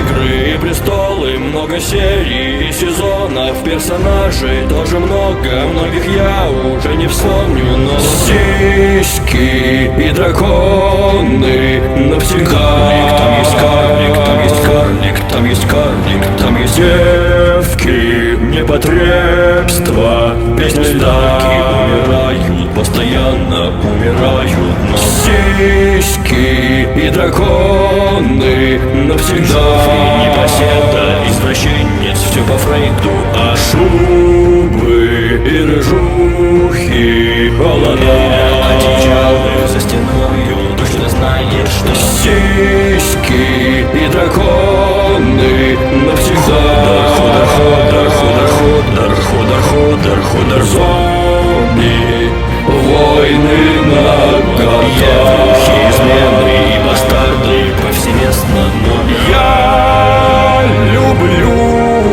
Игры и престолы, много серий и сезонов, персонажей тоже много, многих я уже не вспомню, но сиськи и драконы навсегда. Там есть карлик, там есть карлик, там есть карлик, там есть девки, непотребства, песни льда умирают, постоянно умирают, но сиськи и драконы навсегда. Непоседа, извращенец, все по Фрейду, а шубы и рыжухи холода. Одичалы за стеною, точно знаешь, что сиськи и драконы навсегда. Ходор, зомби, войны на года, измены и бастарды повсеместно, но я люблю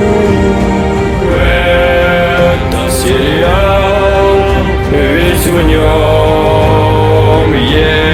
этот сериал, ведь в нем есть